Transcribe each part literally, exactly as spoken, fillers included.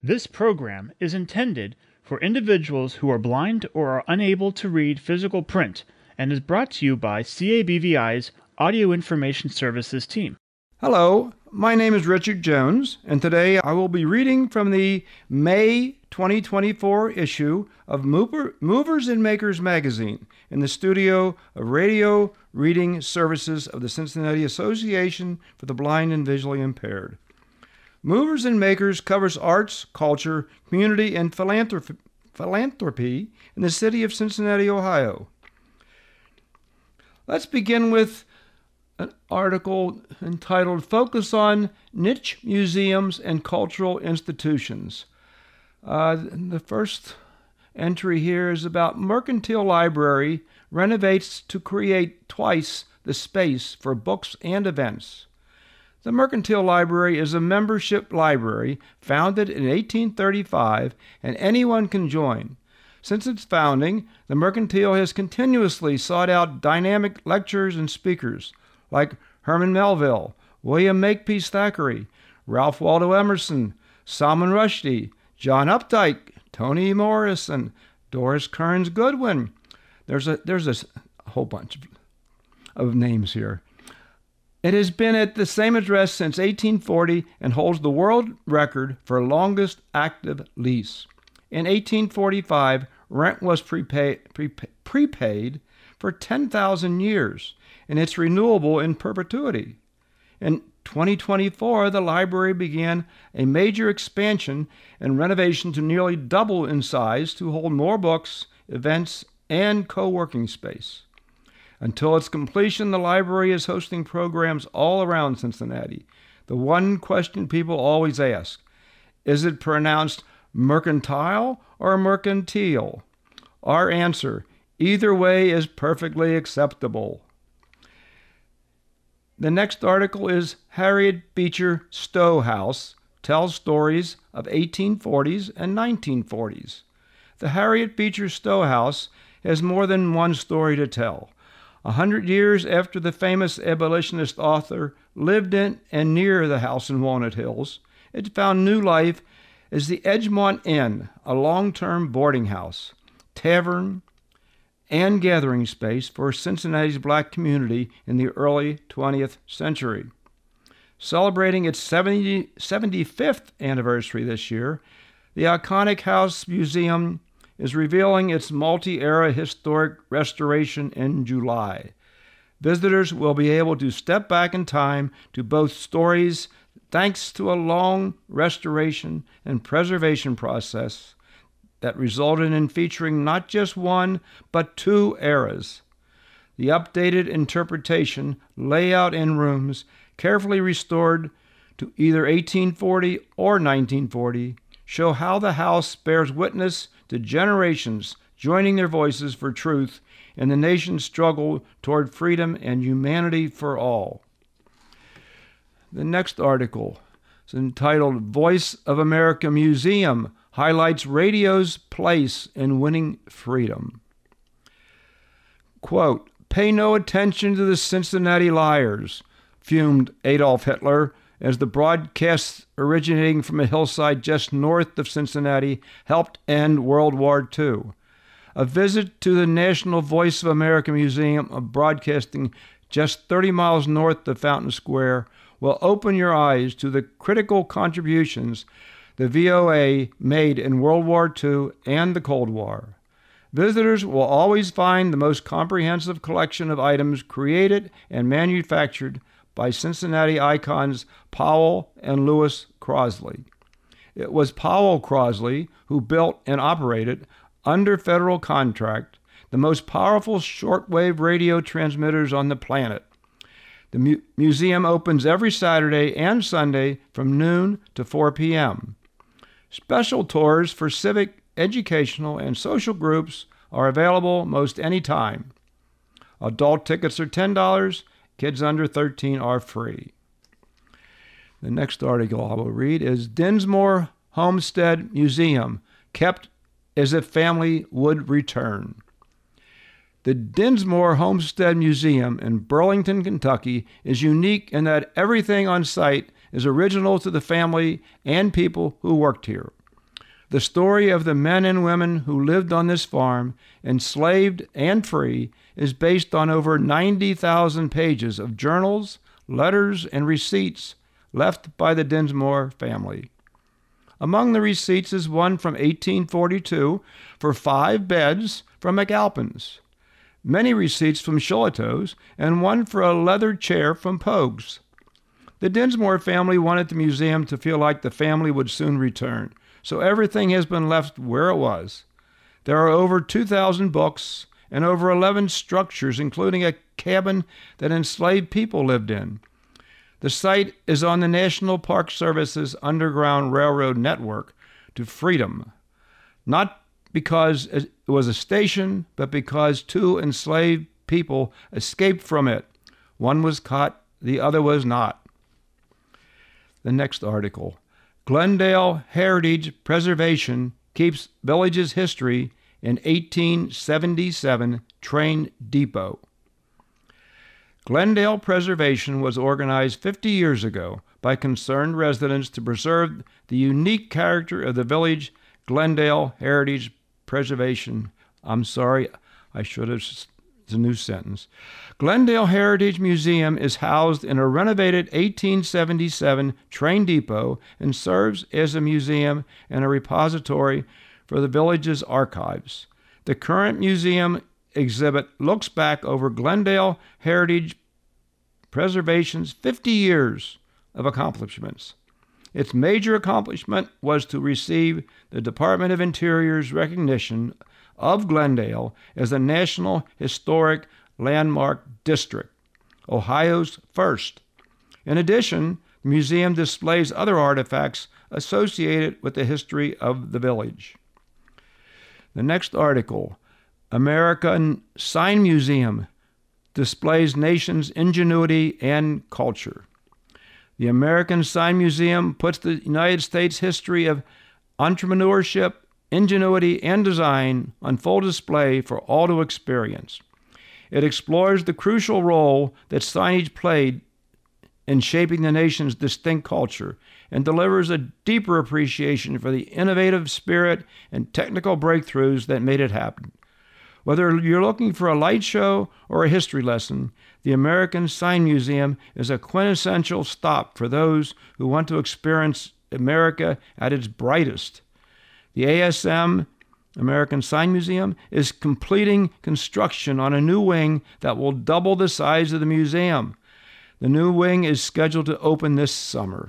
This program is intended for individuals who are blind or are unable to read physical print and is brought to you by C A B V I's Audio Information Services team. Hello, my name is Richard Jones, and today I will be reading from the May twenty twenty-four issue of Mover, Movers and Makers magazine in the studio of Radio Reading Services of the Cincinnati Association for the Blind and Visually Impaired. Movers and Makers covers arts, culture, community, and philanthropy, philanthropy in the city of Cincinnati, Ohio. Let's begin with an article entitled Focus on Niche Museums and Cultural Institutions. Uh, the first entry here is about Mercantile Library renovates to create twice the space for books and events. The Mercantile Library is a membership library founded in eighteen thirty-five, and anyone can join. Since its founding, the Mercantile has continuously sought out dynamic lecturers and speakers like Herman Melville, William Makepeace Thackeray, Ralph Waldo Emerson, Salman Rushdie, John Updike, Toni Morrison, Doris Kearns Goodwin. There's a there's a whole bunch of, of names here. It has been at the same address since eighteen forty and holds the world record for longest active lease. In eighteen forty-five, rent was prepaid, prepaid, prepaid for ten thousand years, and it's renewable in perpetuity. In twenty twenty-four, the library began a major expansion and renovation to nearly double in size to hold more books, events, and co-working space. Until its completion, the library is hosting programs all around Cincinnati. The one question people always ask, is it pronounced mercantile or mercantile? Our answer, either way is perfectly acceptable. The next article is Harriet Beecher Stowe House tells stories of eighteen forties and nineteen forties. The Harriet Beecher Stowe House has more than one story to tell. A hundred years after the famous abolitionist author lived in and near the house in Walnut Hills, it found new life as the Edgemont Inn, a long-term boarding house, tavern, and gathering space for Cincinnati's black community in the early twentieth century. Celebrating its seventy, seventy-fifth anniversary this year, the iconic house museum is revealing its multi-era historic restoration in July. Visitors will be able to step back in time to both stories thanks to a long restoration and preservation process that resulted in featuring not just one, but two eras. The updated interpretation, layout, and rooms, carefully restored to either eighteen forty or nineteen forty, show how the house bears witness to generations joining their voices for truth in the nation's struggle toward freedom and humanity for all. The next article is entitled Voice of America Museum highlights radio's place in winning freedom. Quote, "Pay no attention to the Cincinnati liars," fumed Adolf Hitler as the broadcasts originating from a hillside just north of Cincinnati helped end World War Two. A visit to the National Voice of America Museum of Broadcasting just thirty miles north of Fountain Square will open your eyes to the critical contributions the V O A made in World War Two and the Cold War. Visitors will always find the most comprehensive collection of items created and manufactured by Cincinnati icons Powell and Lewis Crosley. It was Powell Crosley who built and operated, under federal contract, the most powerful shortwave radio transmitters on the planet. The mu- museum opens every Saturday and Sunday from noon to four p.m. Special tours for civic, educational, and social groups are available most any time. Adult tickets are ten dollars. Kids under thirteen are free. The next article I will read is Dinsmore Homestead Museum, kept as if family would return. The Dinsmore Homestead Museum in Burlington, Kentucky is unique in that everything on site is original to the family and people who worked here. The story of the men and women who lived on this farm, enslaved and free, is based on over ninety thousand pages of journals, letters, and receipts left by the Dinsmore family. Among the receipts is one from eighteen forty-two for five beds from McAlpin's, many receipts from Shillitoe's, and one for a leather chair from Pogue's. The Dinsmore family wanted the museum to feel like the family would soon return, so everything has been left where it was. There are over two thousand books and over eleven structures, including a cabin that enslaved people lived in. The site is on the National Park Service's Underground Railroad network to Freedom, not because it was a station, but because two enslaved people escaped from it. One was caught, the other was not. The next article. Glendale Heritage Preservation keeps village's history in eighteen seventy-seven train depot. Glendale Preservation was organized fifty years ago by concerned residents to preserve the unique character of the village. Glendale Heritage Preservation. I'm sorry, I should have. It's a new sentence. Glendale Heritage Museum is housed in a renovated eighteen seventy-seven train depot and serves as a museum and a repository for the village's archives. The current museum exhibit looks back over Glendale Heritage Preservation's fifty years of accomplishments. Its major accomplishment was to receive the Department of Interior's recognition of Glendale as a National Historic Landmark District, Ohio's first. In addition, the museum displays other artifacts associated with the history of the village. The next article, American Sign Museum, displays nation's ingenuity and culture. The American Sign Museum puts the United States history of entrepreneurship, ingenuity, and design on full display for all to experience. It explores the crucial role that signage played in shaping the nation's distinct culture and delivers a deeper appreciation for the innovative spirit and technical breakthroughs that made it happen. Whether you're looking for a light show or a history lesson, the American Sign Museum is a quintessential stop for those who want to experience America at its brightest. The A S M, American Sign Museum, is completing construction on a new wing that will double the size of the museum. The new wing is scheduled to open this summer.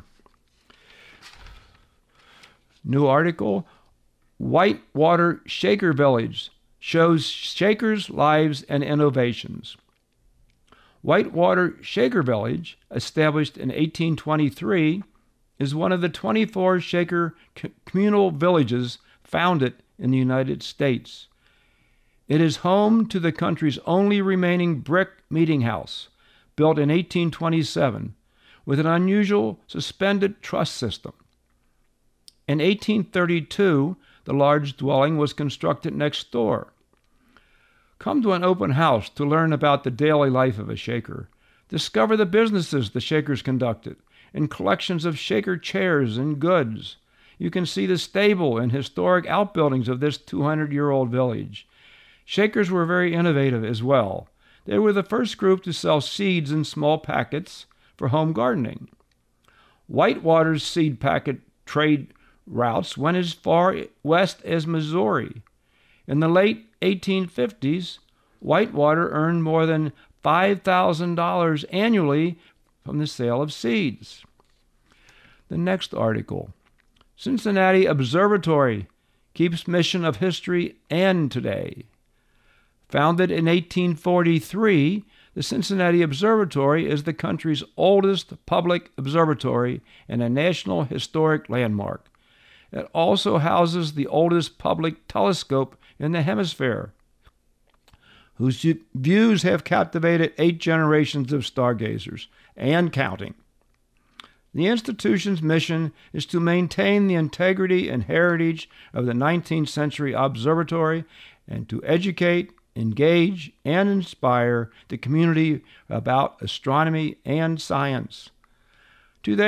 New article, Whitewater Shaker Village shows Shakers' lives and innovations. Whitewater Shaker Village, established in eighteen twenty-three, is one of the twenty-four Shaker communal villages founded in the United States. It is home to the country's only remaining brick meeting house, built in eighteen twenty-seven, with an unusual suspended truss system. In eighteen thirty-two, the large dwelling was constructed next door. Come to an open house to learn about the daily life of a Shaker. Discover the businesses the Shakers conducted and collections of Shaker chairs and goods. You can see the stable and historic outbuildings of this two hundred year old village. Shakers were very innovative as well. They were the first group to sell seeds in small packets for home gardening. Whitewater's seed packet trade routes went as far west as Missouri. In the late eighteen fifties, Whitewater earned more than five thousand dollars annually from the sale of seeds. The next article, Cincinnati Observatory keeps mission of history and today. Founded in eighteen forty-three, the Cincinnati Observatory is the country's oldest public observatory and a National Historic Landmark. It also houses the oldest public telescope in the hemisphere, whose views have captivated eight generations of stargazers and counting. The institution's mission is to maintain the integrity and heritage of the nineteenth century observatory and to educate, engage, and inspire the community about astronomy and science. Today,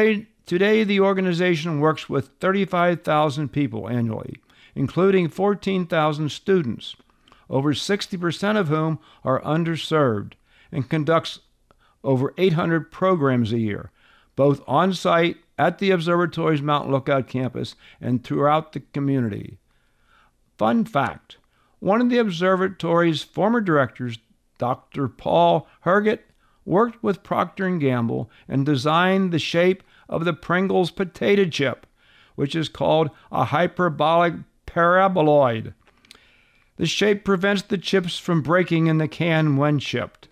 Today, the organization works with thirty-five thousand people annually, including fourteen thousand students, over sixty percent of whom are underserved, and conducts over eight hundred programs a year, both on-site at the observatory's Mount Lookout campus and throughout the community. Fun fact, one of the observatory's former directors, Doctor Paul Herget, worked with Procter and Gamble and designed the shape of the Pringles potato chip, which is called a hyperbolic paraboloid. The shape prevents the chips from breaking in the can when shipped.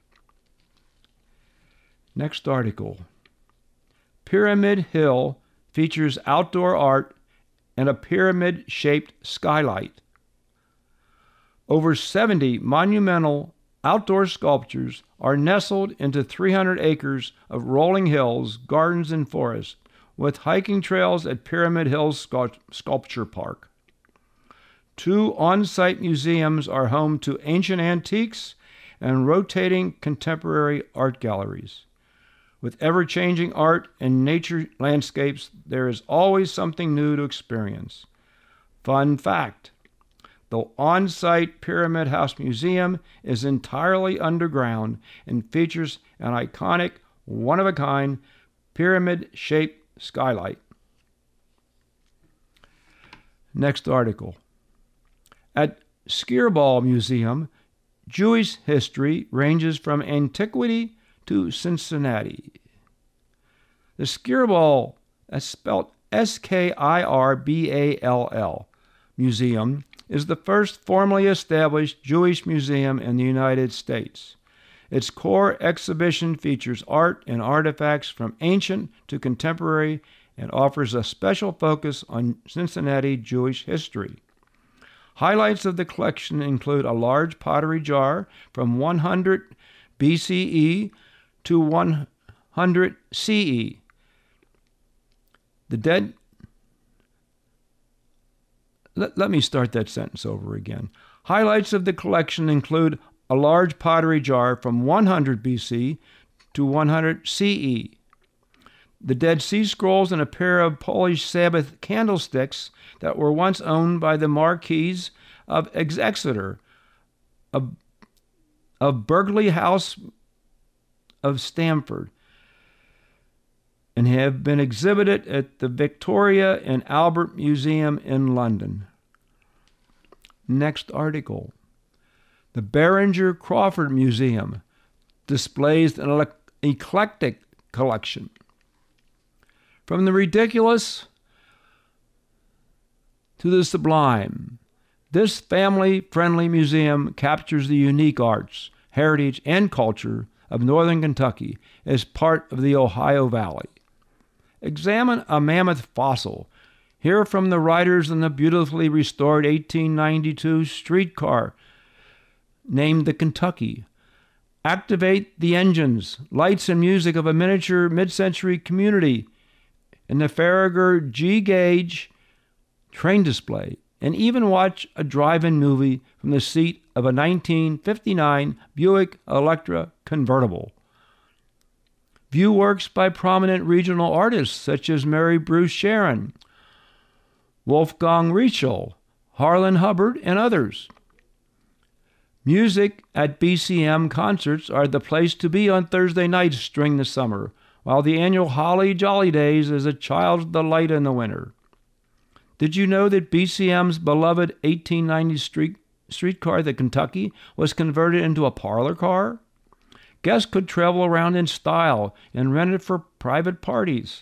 Next article. Pyramid Hill features outdoor art and a pyramid-shaped skylight. Over seventy monumental outdoor sculptures are nestled into three hundred acres of rolling hills, gardens, and forests, with hiking trails at Pyramid Hill Sculpture Park. Two on-site museums are home to ancient antiques and rotating contemporary art galleries. With ever-changing art and nature landscapes, there is always something new to experience. Fun fact, the on-site Pyramid House Museum is entirely underground and features an iconic, one-of-a-kind, pyramid-shaped skylight. Next article. At Skirball Museum, Jewish history ranges from antiquity to Cincinnati. The Skirball, that's spelled S K I R B A L L, Museum, is the first formally established Jewish museum in the United States. Its core exhibition features art and artifacts from ancient to contemporary and offers a special focus on Cincinnati Jewish history. Highlights of the collection include a large pottery jar from one hundred B C E to one hundred C E. The dead... Let, let me start that sentence over again. Highlights of the collection include a large pottery jar from one hundred B C to one hundred C E. The Dead Sea Scrolls and a pair of Polish Sabbath candlesticks that were once owned by the Marquis of Exeter, of, of Burghley House of Stamford, and have been exhibited at the Victoria and Albert Museum in London. Next article. The Beringer Crawford Museum displays an eclectic collection. From the ridiculous to the sublime, this family-friendly museum captures the unique arts, heritage, and culture of northern Kentucky as part of the Ohio Valley. Examine a mammoth fossil. Hear from the writers in the beautifully restored eighteen ninety-two streetcar named the Kentucky. Activate the engines, lights, and music of a miniature mid-century community in the Farragut G. Gage train display, and even watch a drive-in movie from the seat of a nineteen fifty-nine Buick Electra convertible. View works by prominent regional artists such as Mary Bruce Sharon, Wolfgang Rietschel, Harlan Hubbard, and others. Music at B C M concerts are the place to be on Thursday nights during the summer, while the annual Holly Jolly Days is a child's delight in the winter. Did you know that B C M's beloved eighteen ninety street, streetcar, the Kentucky, was converted into a parlor car? Guests could travel around in style and rent it for private parties.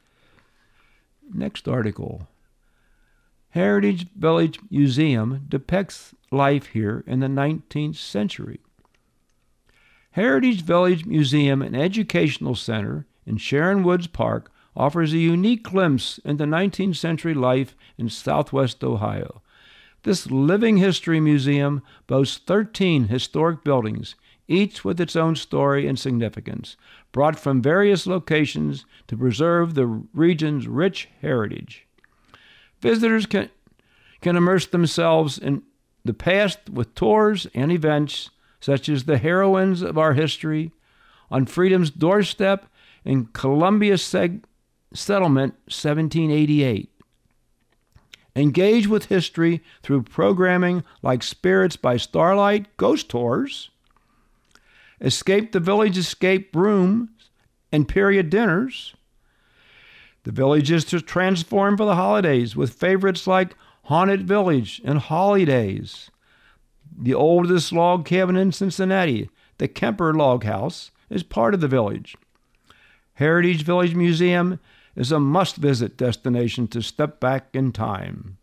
Next article. Heritage Village Museum depicts life here in the nineteenth century. Heritage Village Museum and Educational Center in Sharon Woods Park offers a unique glimpse into nineteenth century life in southwest Ohio. This living history museum boasts thirteen historic buildings, each with its own story and significance, brought from various locations to preserve the region's rich heritage. Visitors can, can immerse themselves in the past with tours and events such as the heroines of our history, On Freedom's Doorstep, and Columbia Seg- Settlement, seventeen eighty-eight. Engage with history through programming like Spirits by Starlight, Ghost Tours, Escape the Village Escape Rooms, and Period Dinners. The village is to transform for the holidays with favorites like Haunted Village and Holidays. The oldest log cabin in Cincinnati, the Kemper Log House, is part of the village. Heritage Village Museum is a must-visit destination to step back in time.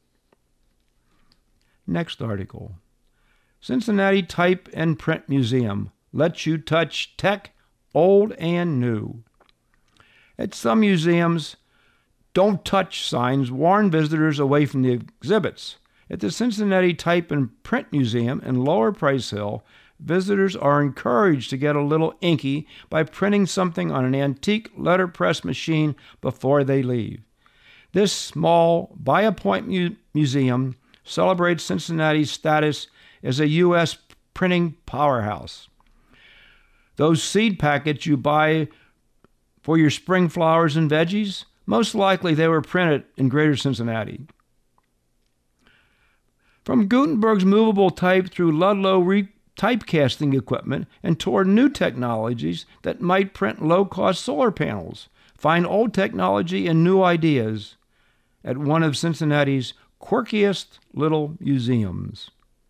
Next article. Cincinnati Type and Print Museum lets you touch tech, old and new. At some museums, "Don't touch" signs warn visitors away from the exhibits. At the Cincinnati Type and Print Museum in Lower Price Hill, visitors are encouraged to get a little inky by printing something on an antique letterpress machine before they leave. This small, by-appointment mu- museum celebrates Cincinnati's status as a U S printing powerhouse. Those seed packets you buy for your spring flowers and veggies, most likely they were printed in Greater Cincinnati. From Gutenberg's movable type through Ludlow re- typecasting equipment and toward new technologies that might print low-cost solar panels, find old technology and new ideas at one of Cincinnati's quirkiest little museums.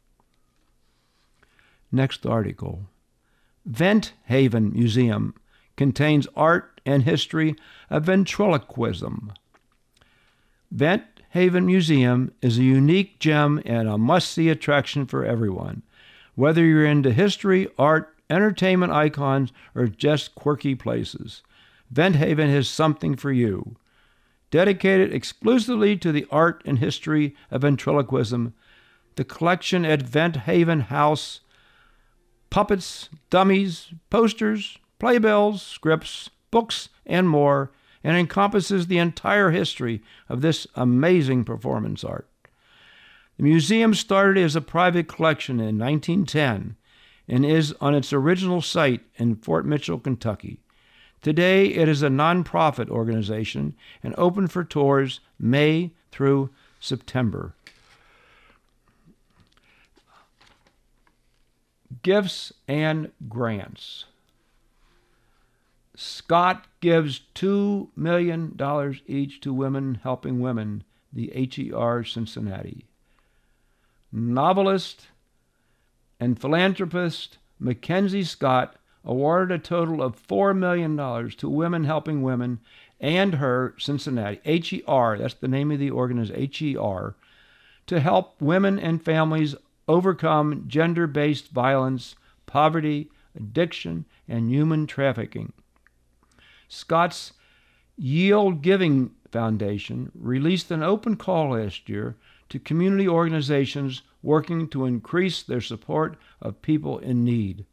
Next article. Vent Haven Museum contains art and history of ventriloquism. Vent Haven Museum is a unique gem and a must-see attraction for everyone, whether you're into history, art, entertainment icons, or just quirky places. Vent Haven has something for you. Dedicated exclusively to the art and history of ventriloquism, the collection at Vent Haven House, puppets, dummies, posters, playbills, scripts, books, and more, and encompasses the entire history of this amazing performance art. The museum started as a private collection in nineteen ten and is on its original site in Fort Mitchell, Kentucky. Today, it is a nonprofit organization and open for tours May through September. Gifts and grants. Scott gives two million dollars each to Women Helping Women, the H E R Cincinnati. Novelist and philanthropist Mackenzie Scott awarded a total of four million dollars to Women Helping Women and her Cincinnati, H E R, that's the name of the organization, H E R, to help women and families overcome gender-based violence, poverty, addiction, and human trafficking. Scott's Yield Giving Foundation released an open call last year to community organizations working to increase their support of people in need.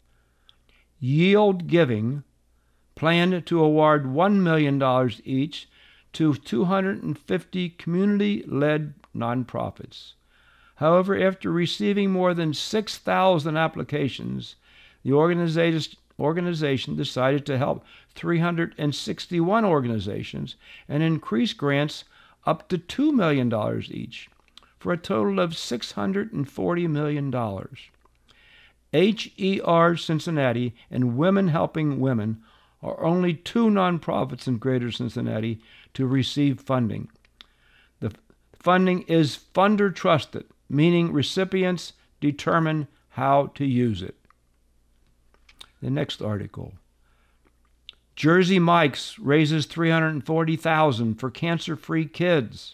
Yield Giving planned to award one million dollars each to two hundred fifty community-led nonprofits. However, after receiving more than six thousand applications, the organization organization decided to help three hundred sixty-one organizations and increase grants up to two million dollars each, for a total of six hundred forty million dollars. H E R Cincinnati and Women Helping Women are only two nonprofits in Greater Cincinnati to receive funding. The funding is funder trusted, meaning recipients determine how to use it. The next article. Jersey Mike's raises three hundred forty thousand dollars for cancer-free kids.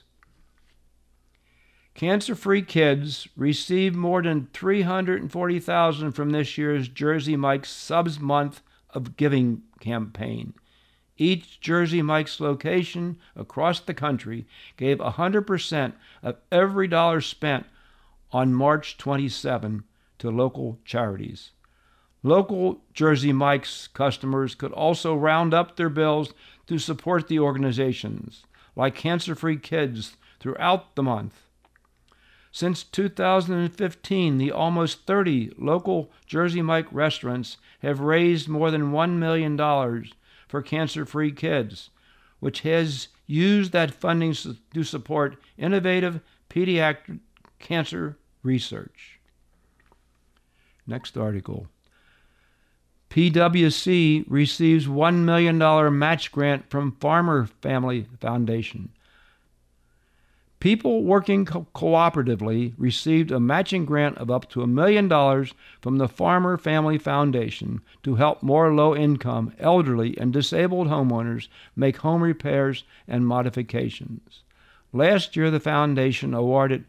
Cancer-free kids received more than three hundred forty thousand dollars from this year's Jersey Mike's Subs Month of Giving campaign. Each Jersey Mike's location across the country gave one hundred percent of every dollar spent on March twenty-seventh to local charities. Local Jersey Mike's customers could also round up their bills to support the organizations, like Cancer-Free Kids, throughout the month. Since two thousand fifteen, the almost thirty local Jersey Mike restaurants have raised more than one million dollars for Cancer-Free Kids, which has used that funding to support innovative pediatric cancer research. Next article. P W C receives one million dollars match grant from Farmer Family Foundation. People working co- cooperatively received a matching grant of up to a million dollars from the Farmer Family Foundation to help more low-income, elderly, and disabled homeowners make home repairs and modifications. Last year, the foundation awarded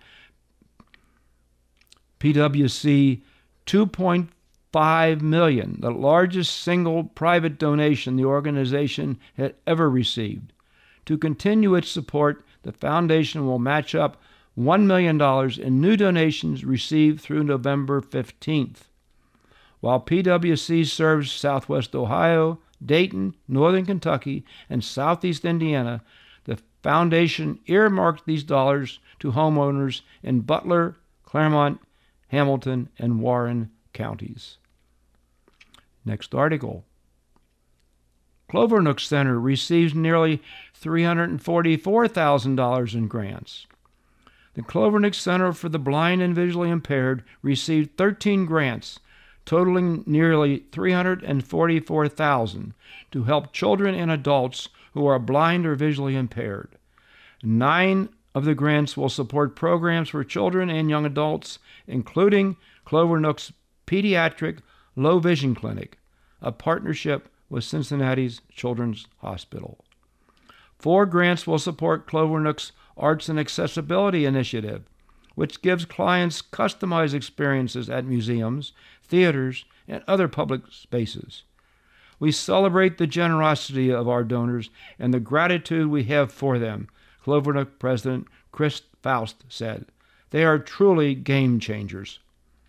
P W C two point five million dollars, the largest single private donation the organization had ever received. To continue its support, the foundation will match up one million dollars in new donations received through November fifteenth. While P W C serves Southwest Ohio, Dayton, Northern Kentucky, and Southeast Indiana, the foundation earmarked these dollars to homeowners in Butler, Claremont, Hamilton, and Warren counties. Next article. Clovernook Center receives nearly three hundred forty-four thousand dollars in grants. The Clovernook Center for the Blind and Visually Impaired received thirteen grants, totaling nearly three hundred forty-four thousand dollars to help children and adults who are blind or visually impaired. Nine of the grants will support programs for children and young adults, including Clovernook's Pediatric Low Vision Clinic, a partnership with Cincinnati's Children's Hospital. Four grants will support Clovernook's Arts and Accessibility Initiative, which gives clients customized experiences at museums, theaters, and other public spaces. We celebrate the generosity of our donors and the gratitude we have for them, Clovernook President Chris Faust said. They are truly game changers.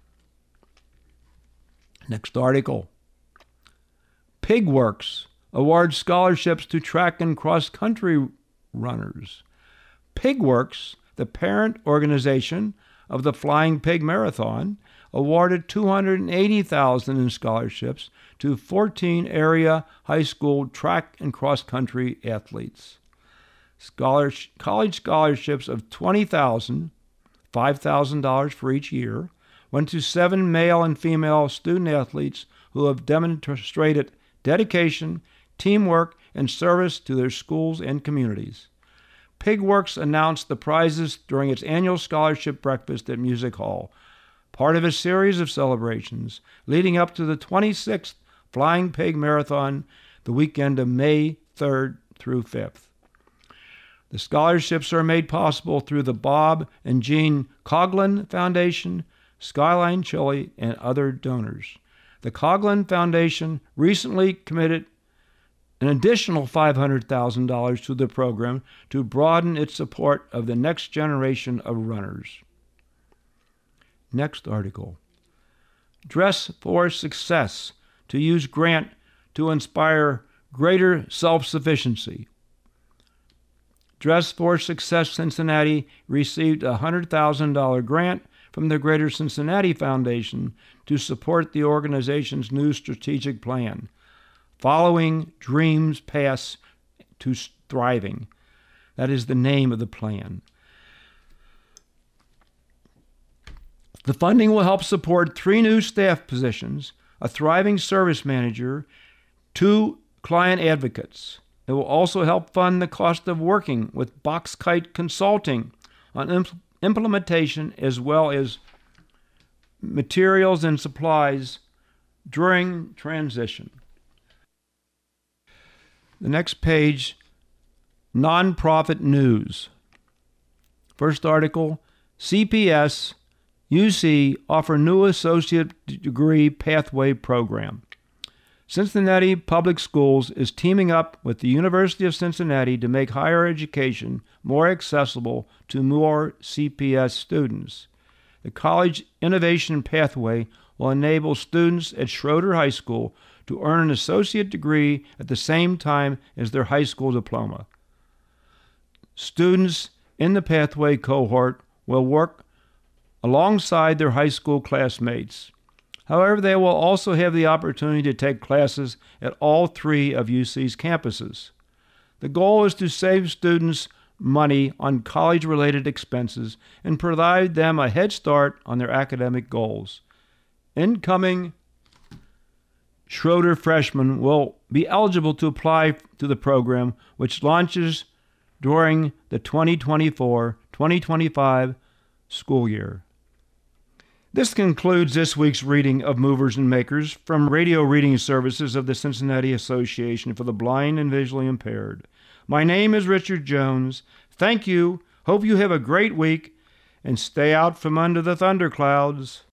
Next article. PigWorks awards scholarships to track and cross-country runners. PigWorks, the parent organization of the Flying Pig Marathon, awarded two hundred eighty thousand dollars in scholarships to fourteen area high school track and cross-country athletes. Scholars, college scholarships of twenty thousand dollars, five thousand dollars for each year, went to seven male and female student athletes who have demonstrated dedication, teamwork, and service to their schools and communities. PigWorks announced the prizes during its annual scholarship breakfast at Music Hall, part of a series of celebrations leading up to the twenty-sixth Flying Pig Marathon the weekend of May third through fifth. The scholarships are made possible through the Bob and Jean Coughlin Foundation, Skyline Chili, and other donors. The Coughlin Foundation recently committed an additional five hundred thousand dollars to the program to broaden its support of the next generation of runners. Next article. Dress for Success, to use grant to inspire greater self-sufficiency. Dress for Success Cincinnati received a one hundred thousand dollars grant from the Greater Cincinnati Foundation to support the organization's new strategic plan, Following Dreams Paths to Thriving. That is the name of the plan. The funding will help support three new staff positions, a thriving service manager, two client advocates. It will also help fund the cost of working with Boxkite Consulting on imp- implementation as well as materials and supplies during transition. The next page, nonprofit news. First article, C P S, U C offer new associate degree pathway program. Cincinnati Public Schools is teaming up with the University of Cincinnati to make higher education more accessible to more C P S students. The College Innovation Pathway will enable students at Schroeder High School to earn an associate degree at the same time as their high school diploma. Students in the pathway cohort will work alongside their high school classmates. However, they will also have the opportunity to take classes at all three of U C's campuses. The goal is to save students money on college-related expenses and provide them a head start on their academic goals. Incoming Schroeder freshmen will be eligible to apply to the program, which launches during the twenty twenty-four twenty twenty-five school year. This concludes this week's reading of Movers and Makers from Radio Reading Services of the Cincinnati Association for the Blind and Visually Impaired. My name is Richard Jones. Thank you. Hope you have a great week and stay out from under the thunderclouds.